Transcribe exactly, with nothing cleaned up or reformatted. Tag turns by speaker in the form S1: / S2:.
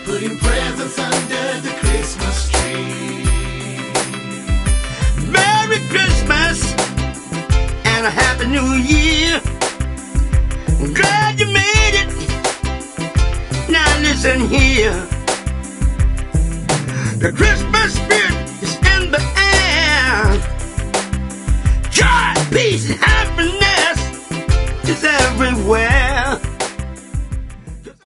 S1: putting presents under the Christmas tree.
S2: Merry Christmas and a Happy New Year. I'm glad you made it. Now listen here. The Christmas spirit is in the air. Joy, peace, and